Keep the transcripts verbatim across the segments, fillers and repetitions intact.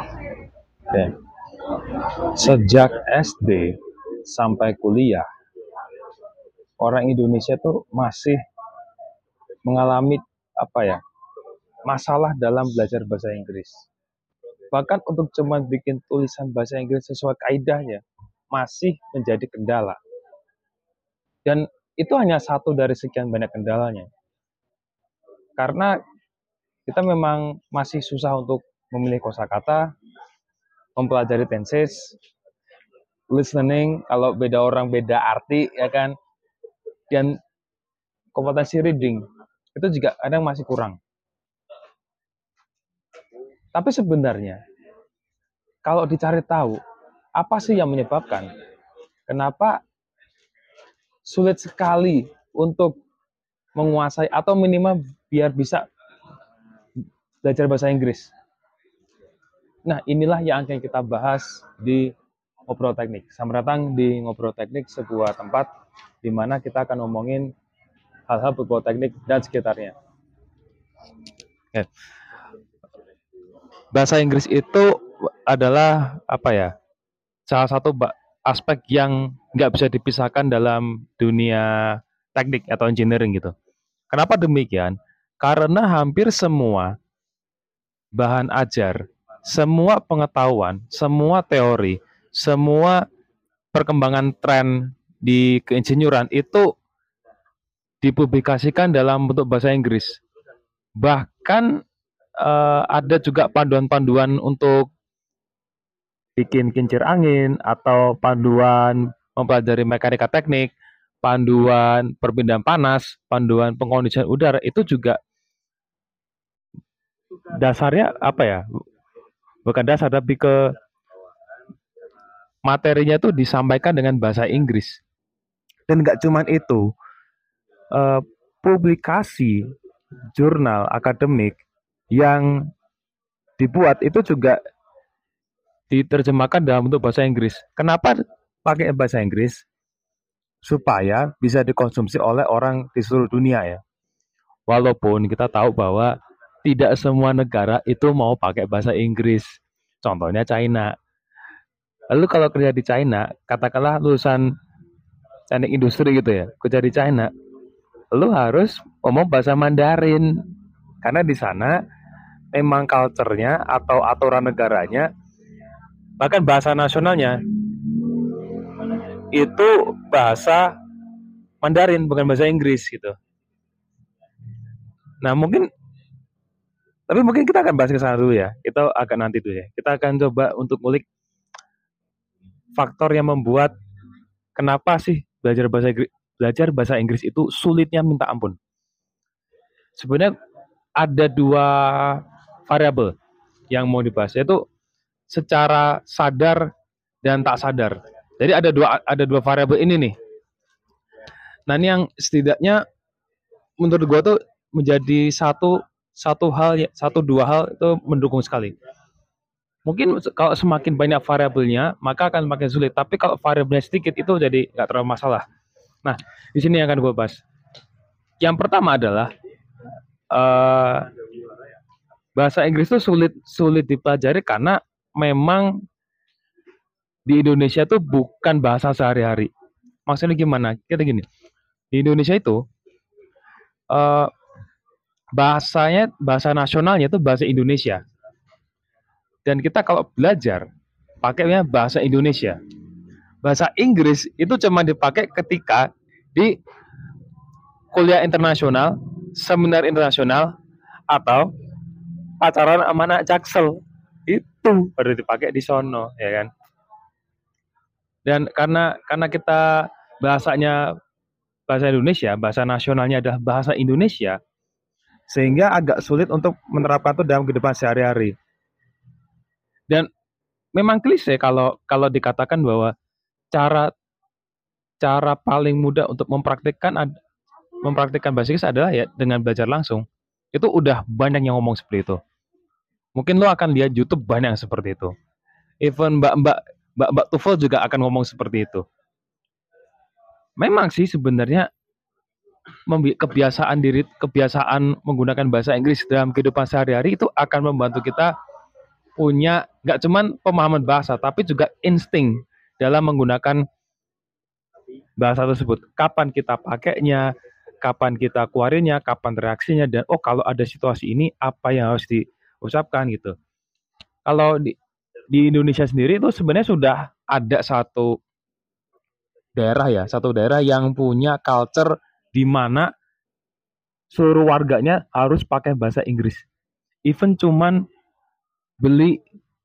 Oke. Sejak S D sampai kuliah, orang Indonesia tuh masih mengalami apa ya, masalah dalam belajar bahasa Inggris. Bahkan untuk cuma bikin tulisan bahasa Inggris sesuai kaidahnya masih menjadi kendala. Dan itu hanya satu dari sekian banyak kendalanya. Karena kita memang masih susah untuk memilih kosakata, mempelajari tenses, listening, kalau beda orang beda arti, ya kan, dan kompetensi reading itu juga kadang masih kurang. Tapi sebenarnya kalau dicari tahu apa sih yang menyebabkan kenapa sulit sekali untuk menguasai atau minimal biar bisa belajar bahasa Inggris. Nah, inilah yang akan kita bahas di Ngobrol Teknik. Selamat datang di Ngobrol Teknik, sebuah tempat di mana kita akan ngomongin hal-hal berbau teknik dan sekitarnya. Oke. Bahasa Inggris itu adalah apa ya? Salah satu aspek yang nggak bisa dipisahkan dalam dunia teknik atau engineering gitu. Kenapa demikian? Karena hampir semua bahan ajar, semua pengetahuan, semua teori, semua perkembangan tren di keinsinyuran itu dipublikasikan dalam bentuk bahasa Inggris. Bahkan eh, ada juga panduan-panduan untuk bikin kincir angin atau panduan mempelajari mekanika teknik, panduan perpindahan panas, panduan pengkondisian udara itu juga dasarnya apa ya? Bukan dasar tapi ke materinya tuh disampaikan dengan bahasa Inggris. Dan nggak cuman itu, eh, publikasi jurnal akademik yang dibuat itu juga diterjemahkan dalam bentuk bahasa Inggris. Kenapa pakai bahasa Inggris? Supaya bisa dikonsumsi oleh orang di seluruh dunia ya. Walaupun kita tahu bahwa tidak semua negara itu mau pakai bahasa Inggris. Contohnya China. Lalu kalau kerja di China, katakanlah lulusan teknik industri gitu ya, kerja di China, lu harus ngomong bahasa Mandarin. Karena di sana memang culture-nya atau aturan negaranya, bahkan bahasa nasionalnya itu bahasa Mandarin, bukan bahasa Inggris gitu. Nah mungkin, tapi mungkin kita akan bahas ke sana dulu ya. Kita akan nanti dulu ya. Kita akan coba untuk ngulik faktor yang membuat kenapa sih belajar bahasa Inggris, belajar bahasa Inggris itu sulitnya minta ampun. Sebenarnya ada dua variabel yang mau dibahas, yaitu secara sadar dan tak sadar. Jadi ada dua ada dua variabel ini nih. Nah ini yang setidaknya menurut gue tuh menjadi satu satu hal satu dua hal itu mendukung sekali. Mungkin kalau semakin banyak variabelnya maka akan makin sulit. Tapi kalau variabelnya sedikit itu jadi nggak terlalu masalah. Nah di sini yang akan gue bahas. Yang pertama adalah uh, bahasa Inggris itu sulit sulit dipelajari karena memang di Indonesia itu bukan bahasa sehari-hari. Maksudnya gimana? Kita gini, di Indonesia itu uh, bahasanya bahasa nasionalnya itu bahasa Indonesia. Dan kita kalau belajar pakainya bahasa Indonesia. Bahasa Inggris itu cuma dipakai ketika di kuliah internasional, seminar internasional, atau pacaran sama anak Jaksel. Itu baru dipakai di sono, ya kan? Dan karena karena kita bahasanya bahasa Indonesia, bahasa nasionalnya adalah bahasa Indonesia, sehingga agak sulit untuk menerapkan itu dalam kehidupan sehari-hari. Dan memang klise kalau kalau dikatakan bahwa cara cara paling mudah untuk mempraktikkan mempraktikkan bahasa Inggris adalah ya dengan belajar langsung. Itu udah banyak yang ngomong seperti itu. Mungkin lo akan lihat YouTube banyak yang seperti itu. Even mbak-mbak mbak-mbak Tufel juga akan ngomong seperti itu. Memang sih sebenarnya kebiasaan diri, kebiasaan menggunakan bahasa Inggris dalam kehidupan sehari-hari itu akan membantu kita punya nggak cuman pemahaman bahasa, tapi juga insting dalam menggunakan bahasa tersebut. Kapan kita pakainya, kapan kita keluarinnya, kapan reaksinya, dan oh kalau ada situasi ini apa yang harus diucapkan gitu. Kalau di, di Indonesia sendiri itu sebenarnya sudah ada satu daerah ya, satu daerah yang punya culture di mana seluruh warganya harus pakai bahasa Inggris. Even cuman beli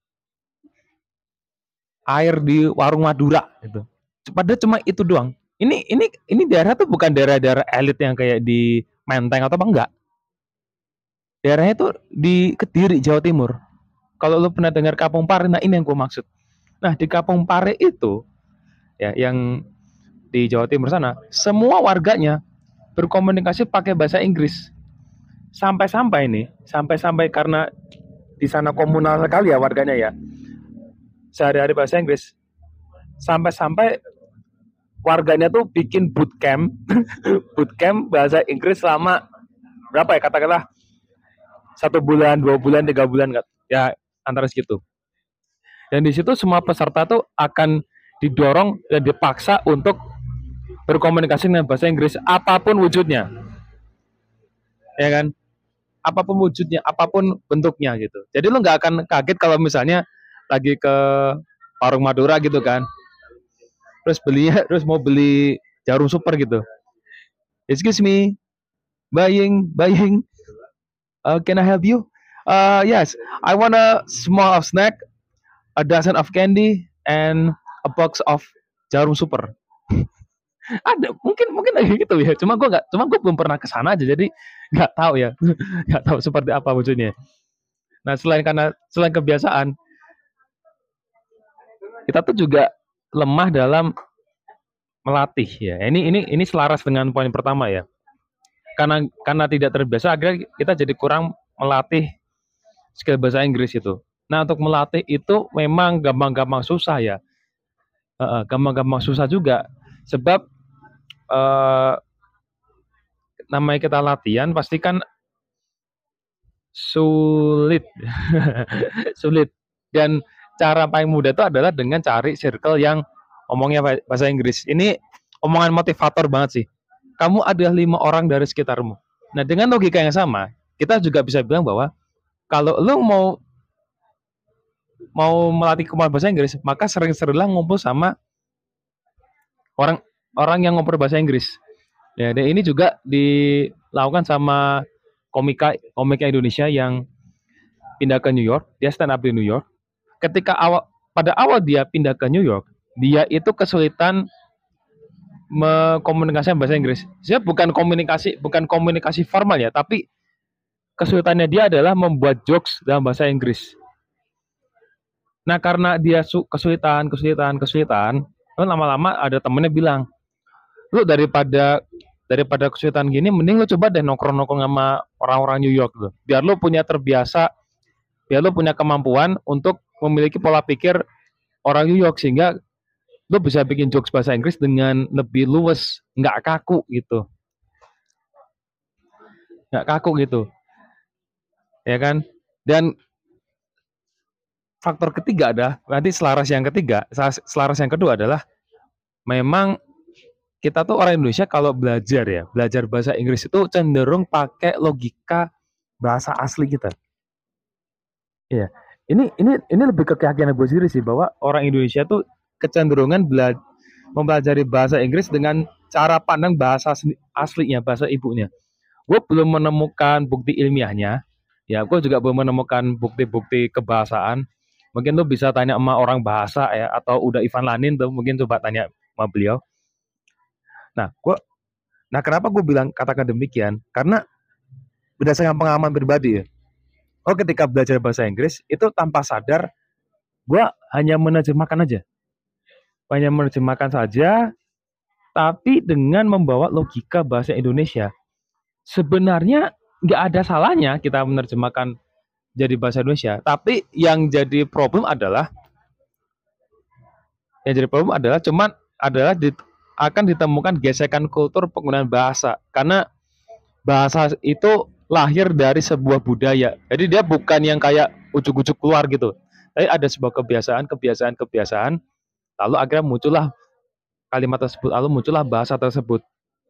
air di warung Madura gitu. Padahal cuma itu doang. Ini ini ini daerah tuh bukan daerah-daerah elit yang kayak di Menteng atau apa enggak. Daerahnya tuh di Kediri, Jawa Timur. Kalau lu pernah dengar Kampung Pare, nah ini yang gue maksud. Nah, di Kampung Pare itu ya yang di Jawa Timur sana, semua warganya berkomunikasi pakai bahasa Inggris. Sampai-sampai nih, sampai-sampai karena di sana komunal sekali ya warganya ya. Sehari-hari bahasa Inggris. Sampai-sampai warganya tuh bikin bootcamp, bootcamp bahasa Inggris selama berapa ya katakanlah satu bulan, dua bulan, tiga bulan, ya antara segitu. Dan di situ semua peserta tuh akan didorong dan dipaksa untuk berkomunikasi dengan bahasa Inggris apapun wujudnya, ya kan? Apapun wujudnya, apapun bentuknya gitu. Jadi lo nggak akan kaget kalau misalnya lagi ke warung Madura gitu kan, terus belinya, terus mau beli jarum super gitu. Excuse me, buying, buying. Uh, can I help you? Uh, yes, I want a small of snack, a dozen of candy, and a box of jarum super. Ada mungkin mungkin kayak gitu ya. Cuma gue nggak, cuma gue belum pernah ke sana aja, jadi nggak tahu ya, nggak tahu seperti apa wujudnya. Nah selain karena selain kebiasaan, kita tuh juga lemah dalam melatih ya. Ini ini ini selaras dengan poin pertama ya. Karena karena tidak terbiasa, akhirnya kita jadi kurang melatih skill bahasa Inggris itu. Nah untuk melatih itu memang gampang-gampang susah ya, uh, gampang-gampang susah juga, sebab uh, namanya kita latihan pasti kan sulit, sulit. Dan cara paling mudah itu adalah dengan cari circle yang omongnya bahasa Inggris. Ini omongan motivator banget sih. Kamu adalah lima orang dari sekitarmu. Nah dengan logika yang sama, kita juga bisa bilang bahwa kalau lo mau mau melatih kemampuan bahasa Inggris, maka sering-seringlah ngumpul sama orang orang yang ngobrol bahasa Inggris. Ya, dan ini juga dilakukan sama komika komika Indonesia yang pindah ke New York. Dia stand up di New York. Ketika awal pada awal dia pindah ke New York, dia itu kesulitan mengkomunikasikan bahasa Inggris. Dia bukan komunikasi bukan komunikasi formal ya, tapi kesulitannya dia adalah membuat jokes dalam bahasa Inggris. Nah, karena dia kesulitan, kesulitan, kesulitan, lama-lama ada temennya bilang, lu daripada daripada kesulitan gini, mending lu coba deh nongkrong-nongkrong sama orang-orang New York lu. Biar lu punya terbiasa, biar lu punya kemampuan untuk memiliki pola pikir orang New York, sehingga lu bisa bikin jokes bahasa Inggris dengan lebih luwes, nggak kaku gitu. Nggak kaku gitu. Ya kan? Dan faktor ketiga adalah, nanti selaras yang ketiga, selaras yang kedua adalah memang kita tuh orang Indonesia kalau belajar ya, belajar bahasa Inggris itu cenderung pakai logika bahasa asli kita. Iya, ini ini ini lebih ke keyakinan gue sendiri sih, bahwa orang Indonesia tuh kecenderungan bela- mempelajari bahasa Inggris dengan cara pandang bahasa aslinya, bahasa ibunya. Gue belum menemukan bukti ilmiahnya, ya gue juga belum menemukan bukti-bukti kebahasaan. Mungkin lu bisa tanya sama orang bahasa ya, atau udah Ivan Lanin tuh, mungkin coba tanya sama beliau. Nah, gua, nah kenapa gue bilang katakan demikian? Karena berdasarkan pengalaman pribadi ya. Oh, ketika belajar bahasa Inggris itu tanpa sadar, gue hanya menerjemahkan aja, hanya menerjemahkan saja, tapi dengan membawa logika bahasa Indonesia. Sebenarnya nggak ada salahnya kita menerjemahkan jadi bahasa Indonesia, tapi yang jadi problem adalah, yang jadi problem adalah cuman adalah di, akan ditemukan gesekan kultur penggunaan bahasa, karena bahasa itu lahir dari sebuah budaya, jadi dia bukan yang kayak ujuk-ujuk keluar gitu, Tapi ada sebuah kebiasaan, kebiasaan, kebiasaan, lalu akhirnya muncullah kalimat tersebut, lalu muncullah bahasa tersebut.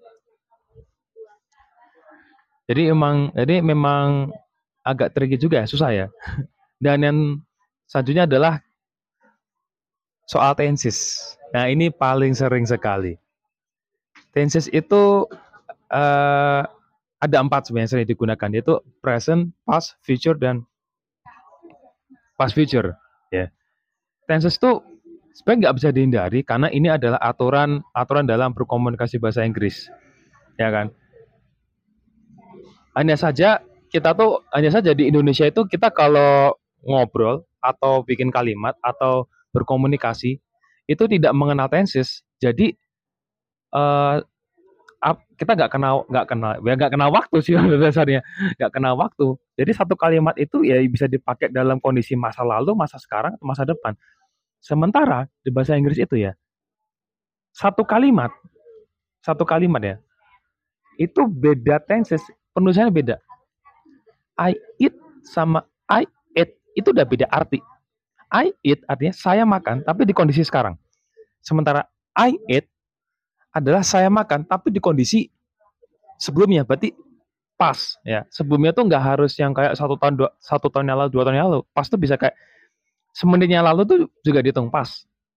Jadi memang, jadi memang agak tricky juga ya, susah ya. Dan yang selanjutnya adalah soal tenses. Nah ini paling sering sekali. Tenses itu uh, ada empat sebenarnya sering digunakan, yaitu present, past, future, dan past future. Ya, tenses itu sebenarnya nggak bisa dihindari karena ini adalah aturan aturan dalam berkomunikasi bahasa Inggris, ya kan? Hanya saja kita tuh hanya saja di Indonesia itu kita kalau ngobrol atau bikin kalimat atau berkomunikasi itu tidak mengenal tenses. Jadi uh, kita nggak kenal nggak kenal ya nggak kenal waktu sih dasarnya, nggak kenal waktu. Jadi satu kalimat itu ya bisa dipakai dalam kondisi masa lalu, masa sekarang, atau masa depan. Sementara di bahasa Inggris itu ya satu kalimat satu kalimat ya itu beda tenses, penulisannya beda. I eat sama I ate itu udah beda arti. I eat artinya saya makan tapi di kondisi sekarang. Sementara I ate adalah saya makan tapi di kondisi sebelumnya, berarti pas ya. Sebelumnya tuh nggak harus yang kayak satu tahun dua satu tahun yang lalu, dua tahun yang lalu. Pas tuh bisa kayak semenit yang lalu tuh juga dihitung pas.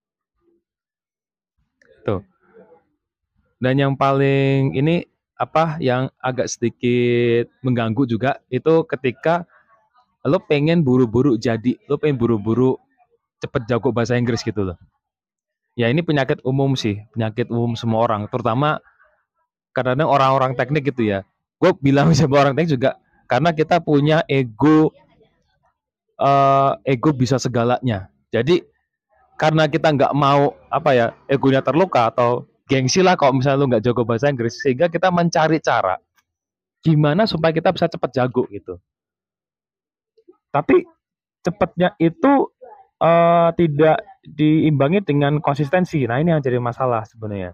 Tuh. Dan yang paling ini apa yang agak sedikit mengganggu juga itu ketika lo pengen buru-buru jadi, lo pengen buru-buru cepet jago bahasa Inggris gitu loh. Ya ini penyakit umum sih, penyakit umum semua orang, terutama kadang-kadang orang-orang teknik gitu ya. Gue bilang sama orang teknik juga karena kita punya ego, uh, ego bisa segalanya. Jadi karena kita nggak mau apa ya egonya terluka atau gengsi lah kalau misalnya lu nggak jago bahasa Inggris, sehingga kita mencari cara gimana supaya kita bisa cepat jago gitu. Tapi cepatnya itu uh, tidak diimbangi dengan konsistensi. Nah ini yang jadi masalah sebenarnya.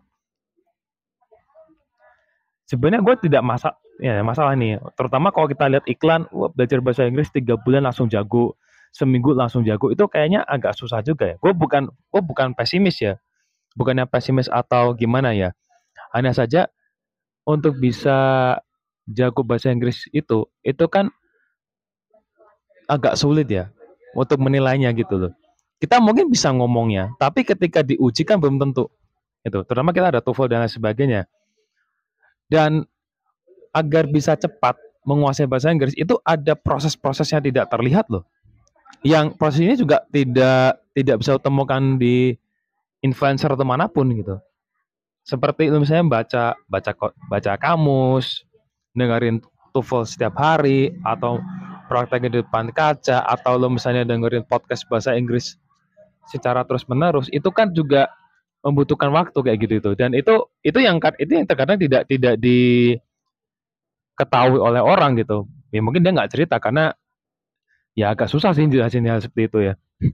Sebenarnya gue tidak masalah ya masalah nih, terutama kalau kita lihat iklan, wah, belajar bahasa Inggris tiga bulan langsung jago, seminggu langsung jago, itu kayaknya agak susah juga ya. Gue bukan gue bukan pesimis ya, bukannya pesimis atau gimana ya. Hanya saja untuk bisa jago bahasa Inggris itu, itu kan agak sulit ya untuk menilainya gitu loh. Kita mungkin bisa ngomongnya, tapi ketika diuji kan belum tentu. Itu, terutama kita ada TOEFL dan lain sebagainya. Dan agar bisa cepat menguasai bahasa Inggris itu ada proses-proses yang tidak terlihat loh. Yang proses ini juga tidak tidak bisa ditemukan di influencer atau manapun gitu. Seperti misalnya baca baca baca kamus, dengerin TOEFL setiap hari, atau praktek di depan kaca, atau lo misalnya dengerin podcast bahasa Inggris secara terus menerus, itu kan juga membutuhkan waktu kayak gitu itu. Dan itu itu yang itu yang terkadang tidak tidak diketahui oleh orang gitu. Ya mungkin dia nggak cerita karena ya agak susah sih jelasin hal seperti itu ya.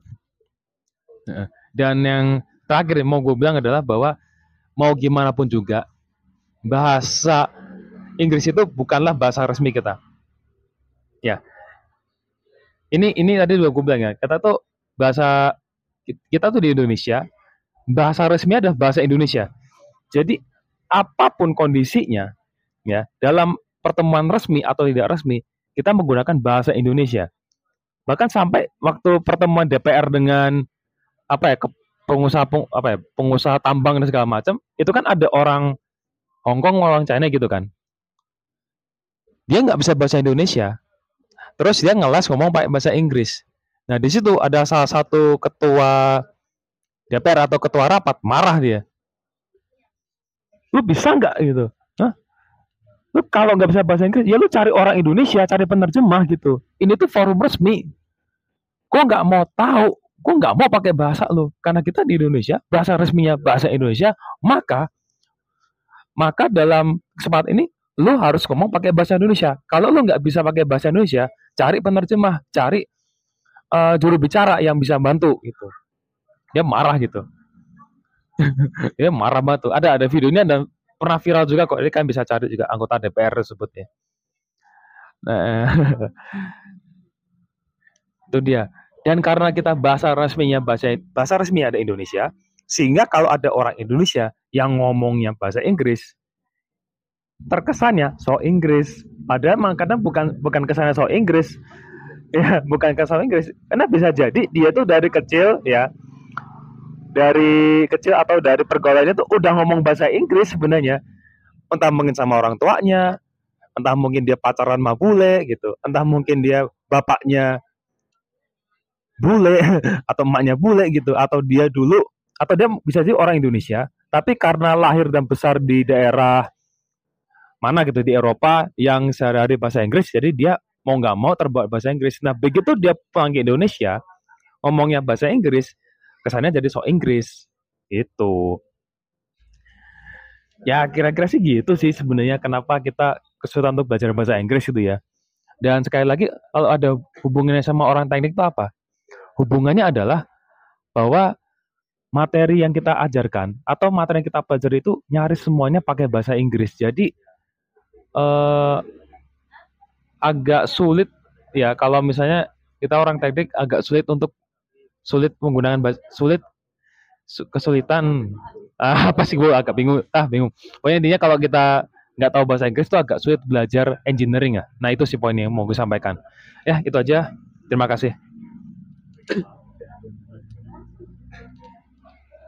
Dan yang terakhir yang mau gue bilang adalah bahwa mau gimana pun juga bahasa Inggris itu bukanlah bahasa resmi kita. Ya. Ini ini tadi juga gue bilang ya, kita tuh bahasa kita tuh di Indonesia, bahasa resmi adalah bahasa Indonesia. Jadi apapun kondisinya ya, dalam pertemuan resmi atau tidak resmi, kita menggunakan bahasa Indonesia. Bahkan sampai waktu pertemuan D P R dengan apa ya, pengusaha apa ya, pengusaha tambang dan segala macam, itu kan ada orang Hong Kong, orang China gitu kan. Dia nggak bisa bahasa Indonesia. Terus dia ngeles ngomong pakai bahasa Inggris. Nah, di situ ada salah satu ketua D P R atau ketua rapat marah dia. Lu bisa nggak gitu? Hah? Lu kalau nggak bisa bahasa Inggris, ya lu cari orang Indonesia, cari penerjemah gitu. Ini tuh forum resmi. Gue nggak mau tahu, gue nggak mau pakai bahasa lu, karena kita di Indonesia, bahasa resminya bahasa Indonesia, maka maka dalam kesempatan ini lu harus ngomong pakai bahasa Indonesia. Kalau lu nggak bisa pakai bahasa Indonesia, cari penerjemah, cari uh, juru bicara yang bisa bantu gitu. Dia marah gitu. Dia marah banget tuh. Ada ada videonya dan pernah viral juga kok. Ini kan bisa cari juga anggota D P R tersebut ya. Nah, itu dia. Dan karena kita bahasa resminya bahasa bahasa resmi ada Indonesia, sehingga kalau ada orang Indonesia yang ngomongnya bahasa Inggris, terkesannya so Inggris. Padahal kadang bukan bukan kesannya so Inggris, ya bukan kesan Inggris. Karena bisa jadi dia tuh dari kecil ya, dari kecil atau dari pergaulannya tuh udah ngomong bahasa Inggris sebenarnya. Entah mungkin sama orang tuanya, entah mungkin dia pacaran sama bule gitu, entah mungkin dia bapaknya bule atau emaknya bule gitu, atau dia dulu, atau dia bisa jadi orang Indonesia tapi karena lahir dan besar di daerah mana gitu di Eropa yang sehari-hari bahasa Inggris, jadi dia mau nggak mau terbawa bahasa Inggris. Nah begitu dia pulang ke Indonesia ngomongnya bahasa Inggris, kesannya jadi so Inggris itu. Ya kira-kira sih gitu sih sebenarnya kenapa kita kesulitan untuk belajar bahasa Inggris itu ya. Dan sekali lagi kalau ada hubungannya sama orang teknik itu apa? Hubungannya adalah bahwa materi yang kita ajarkan atau materi yang kita pelajari itu nyaris semuanya pakai bahasa Inggris. Jadi eh, agak sulit ya kalau misalnya kita orang teknik agak sulit untuk sulit menggunakan bahasa, sulit kesulitan ah, apa sih gue agak bingung ah bingung. Pokoknya intinya kalau kita nggak tahu bahasa Inggris itu agak sulit belajar engineering ya. Nah itu sih poin yang mau gue sampaikan. Ya itu aja. Terima kasih.